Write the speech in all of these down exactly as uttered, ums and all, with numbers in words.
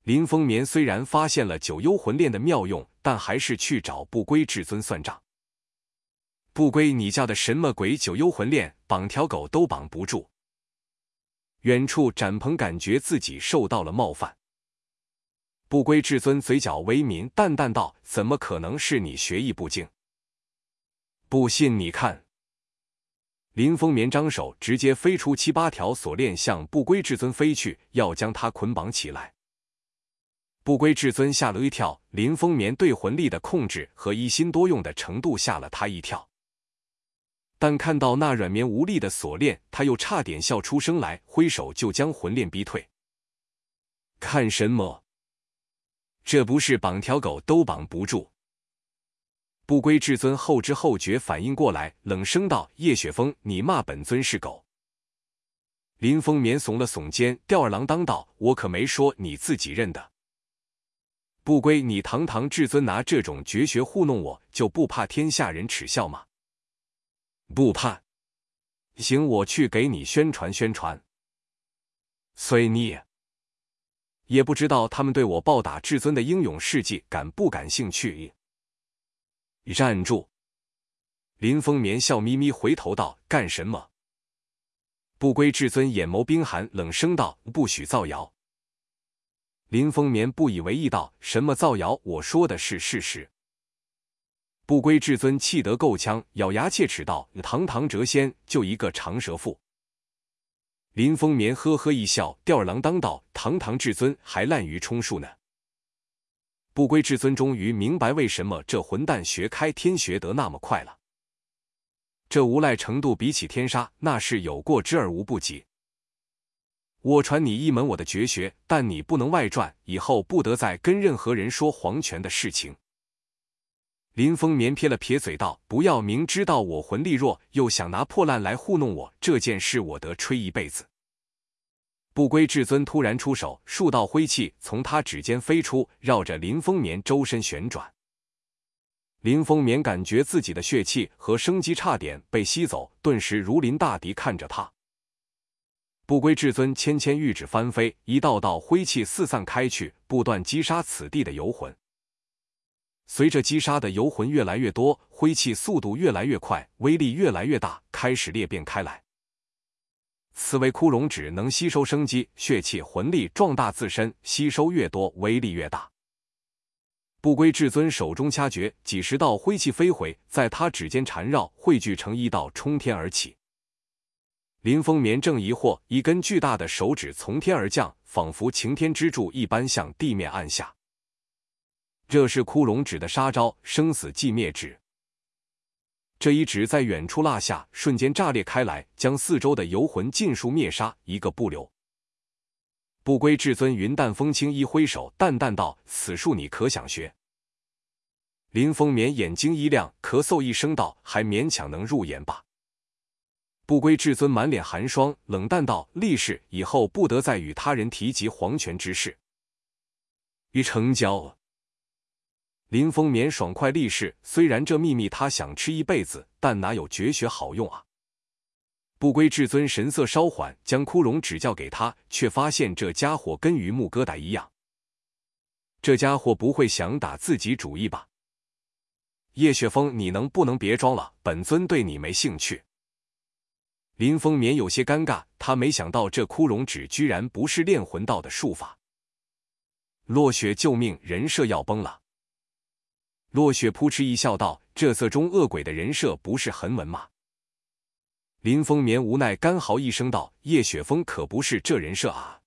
林风眠虽然发现了九幽魂链的妙用，但还是去找不归至尊算账。不归，你叫的什么鬼九幽魂链，绑条狗都绑不住。远处展鹏感觉自己受到了冒犯。不归至尊嘴角微抿，淡淡道：“怎么可能是你学艺不精？不信你看。”林风眠张手，直接飞出七八条锁链，向不归至尊飞去，要将他捆绑起来。不归至尊吓了一跳，林风眠对魂力的控制和一心多用的程度吓了他一跳。但看到那软绵无力的锁链，他又差点笑出声来，挥手就将魂链逼退。看什么？这不是绑条狗都绑不住。不归至尊后知后觉反应过来，冷声道：“叶雪峰，你骂本尊是狗？”林风眠耸了耸肩，吊儿郎当道：“我可没说你自己认的。不归，你堂堂至尊拿这种绝学糊弄我，就不怕天下人耻笑吗？”“不怕。”“行，我去给你宣传宣传。”“随你。”也不知道他们对我暴打至尊的英勇事迹感不感兴趣。站住！林风眠笑眯眯回头道：“干什么？”不归至尊眼眸冰寒，冷声道：“不许造谣。”林风眠不以为意道：“什么造谣？我说的是事实。”不归至尊气得够呛，咬牙切齿道：“堂堂谪仙，就一个长舌妇。”林风眠呵呵一笑，吊儿郎当道：“堂堂至尊还滥竽充数呢。”不归至尊终于明白为什么这混蛋学开天学得那么快了。这无赖程度比起天杀，那是有过之而无不及。我传你一门我的绝学，但你不能外传，以后不得再跟任何人说黄泉的事情。林风眠撇了撇嘴道：“不要明知道我魂力弱，又想拿破烂来糊弄我，这件事我得吹一辈子。”不归至尊突然出手，数道灰气从他指尖飞出，绕着林风眠周身旋转。林风眠感觉自己的血气和生机差点被吸走，顿时如临大敌看着他。不归至尊纤纤玉指翻飞，一道道灰气四散开去，不断击杀此地的游魂。随着击杀的游魂越来越多，灰气速度越来越快，威力越来越大，开始裂变开来。此为枯荣指能吸收生机、血气、魂力，壮大自身，吸收越多，威力越大。不归至尊手中掐诀，几十道灰气飞回，在他指尖缠绕，汇聚成一道冲天而起。林风眠正疑惑，一根巨大的手指从天而降，仿佛擎天之柱一般向地面按下。这是枯荣指的杀招，生死寂灭指。这一指在远处落下，瞬间炸裂开来，将四周的游魂尽数灭杀，一个不留。不归至尊云淡风轻一挥手，淡淡道：“此术你可想学？”林风眠眼睛一亮，咳嗽一声道：“还勉强能入眼吧。”不归至尊满脸寒霜，冷淡道：“立誓以后不得再与他人提及黄泉之事。”已成交。林风眠爽快立誓，虽然这秘密他想吃一辈子，但哪有绝学好用啊？不归至尊神色稍缓，将枯荣指教给他，却发现这家伙跟榆木疙瘩一样。这家伙不会想打自己主意吧？叶雪峰，你能不能别装了？本尊对你没兴趣。林风眠有些尴尬，他没想到这枯荣指居然不是炼魂道的术法。落雪救命，人设要崩了。落雪扑哧一笑道：“这色中恶鬼的人设不是很稳吗？”林风眠无奈干嚎一声道：“叶雪峰可不是这人设啊！”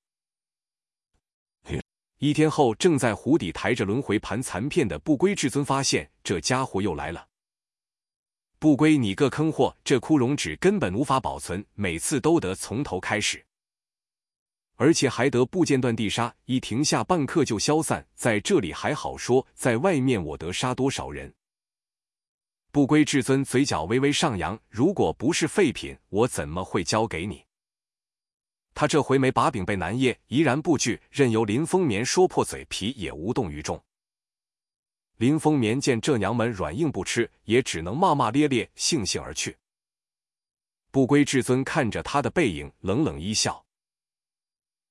一天后，正在湖底抬着轮回盘残片的不归至尊发现这家伙又来了。不归，你个坑货，这枯荣指根本无法保存，每次都得从头开始。而且还得不间断地杀，一停下半刻就消散，在这里还好说，在外面我得杀多少人？不归至尊嘴角微微上扬，如果不是废品，我怎么会交给你？他这回没把柄被难噎，怡然不惧，任由林风眠说破嘴皮也无动于衷。林风眠见这娘们软硬不吃，也只能骂骂咧咧，悻悻而去。不归至尊看着他的背影，冷冷一笑。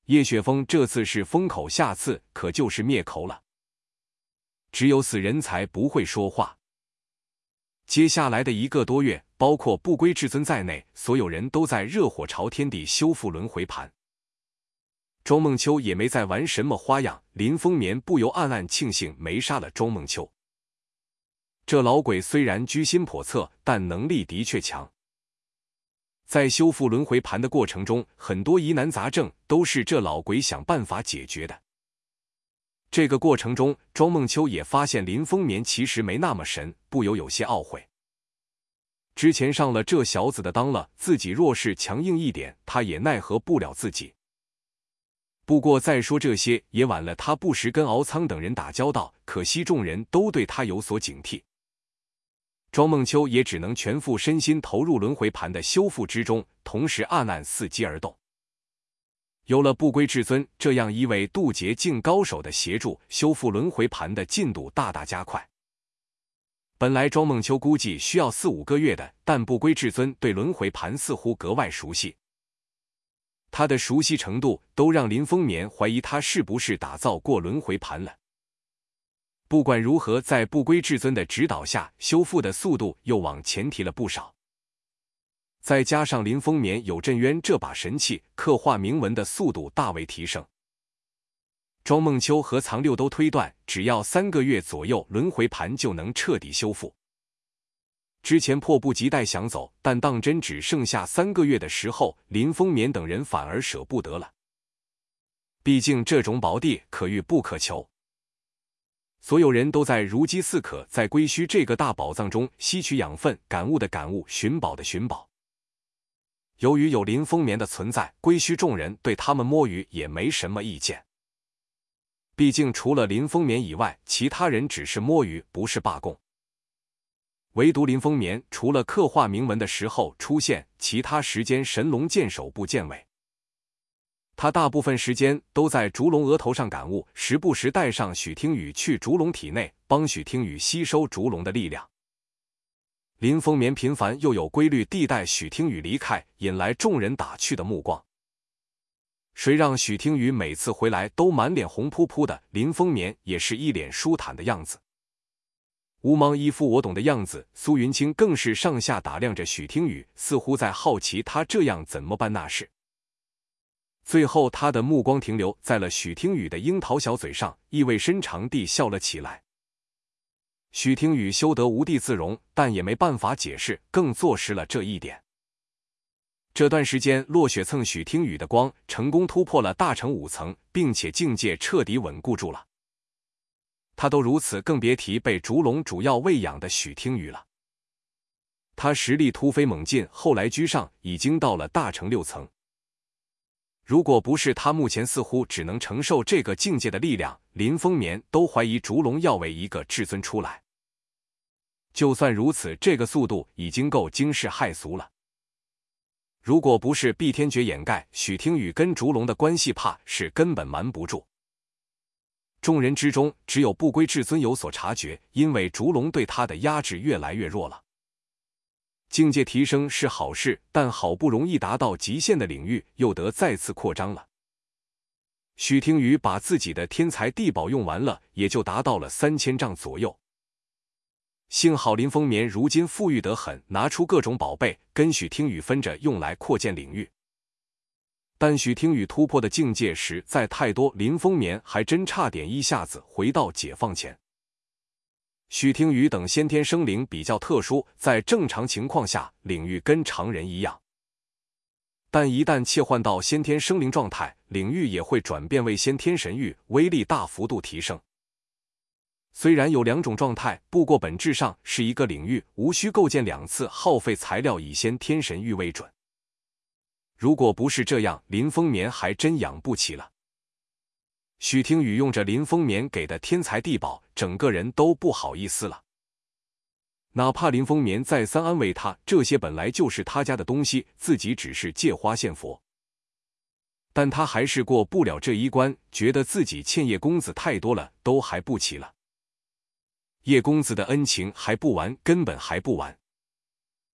叶雪峰这次是封口，下次可就是灭口了。只有死人才不会说话。接下来的一个多月，包括不归至尊在内，所有人都在热火朝天地修复轮回盘。庄梦秋也没在玩什么花样，林风眠不由暗暗庆幸没杀了庄梦秋。这老鬼虽然居心叵测，但能力的确强。在修复轮回盘的过程中，很多疑难杂症都是这老鬼想办法解决的。这个过程中，庄梦秋也发现林风眠其实没那么神，不由有些懊悔。之前上了这小子的当了，自己若是强硬一点，他也奈何不了自己。不过再说这些也晚了，他不时跟敖仓等人打交道，可惜众人都对他有所警惕。庄梦秋也只能全副身心投入轮回盘的修复之中，同时暗暗伺机而动。有了不归至尊这样一位渡劫境高手的协助，修复轮回盘的进度大大加快。本来庄梦秋估计需要四五个月的，但不归至尊对轮回盘似乎格外熟悉。他的熟悉程度都让林风眠怀疑他是不是打造过轮回盘了。不管如何，在不归至尊的指导下，修复的速度又往前提了不少。再加上林风眠有镇渊这把神器，刻画铭文的速度大为提升。庄梦秋和藏六都推断，只要三个月左右，轮回盘就能彻底修复。之前迫不及待想走，但当真只剩下三个月的时候，林风眠等人反而舍不得了。毕竟这种宝地可遇不可求。所有人都在如饥似渴，在龟墟这个大宝藏中吸取养分，感悟的感悟，寻宝的寻宝。由于有林风眠的存在，龟墟众人对他们摸鱼也没什么意见。毕竟除了林风眠以外，其他人只是摸鱼，不是罢供。唯独林风眠除了刻画铭文的时候出现，其他时间神龙见首不见尾。他大部分时间都在烛龙额头上感悟，时不时带上许听雨去烛龙体内，帮许听雨吸收烛龙的力量。林风眠频繁又有规律地带许听雨离开，引来众人打趣的目光。谁让许听雨每次回来都满脸红扑扑的，林风眠也是一脸舒坦的样子。无忙一副我懂的样子，苏云清更是上下打量着许听雨，似乎在好奇他这样怎么办那事。最后他的目光停留在了许听雨的樱桃小嘴上，意味深长地笑了起来。许听雨修得无地自容，但也没办法解释，更坐实了这一点。这段时间落雪蹭许听雨的光，成功突破了大成五层，并且境界彻底稳固住了。他都如此，更别提被烛龙主要喂养的许听雨了。他实力突飞猛进，后来居上，已经到了大成六层。如果不是他目前似乎只能承受这个境界的力量，林风眠都怀疑烛龙要为一个至尊出来。就算如此，这个速度已经够惊世骇俗了。如果不是碧天诀掩盖，许听雨跟烛龙的关系怕是根本瞒不住。众人之中，只有不归至尊有所察觉，因为烛龙对他的压制越来越弱了。境界提升是好事，但好不容易达到极限的领域，又得再次扩张了。许听雨把自己的天才地宝用完了，也就达到了三千丈左右。幸好林风眠如今富裕得很，拿出各种宝贝跟许听雨分着用来扩建领域。但许听雨突破的境界实在太多，林风眠还真差点一下子回到解放前。许听雨等先天生灵比较特殊，在正常情况下领域跟常人一样，但一旦切换到先天生灵状态，领域也会转变为先天神域，威力大幅度提升。虽然有两种状态，不过本质上是一个领域，无需构建两次，耗费材料以先天神域为准。如果不是这样，林风眠还真养不起了。许听雨用着林风眠给的天才地宝，整个人都不好意思了。哪怕林风眠再三安慰他，这些本来就是他家的东西，自己只是借花献佛，但他还是过不了这一关，觉得自己欠叶公子太多了，都还不起了。叶公子的恩情还不完，根本还不完。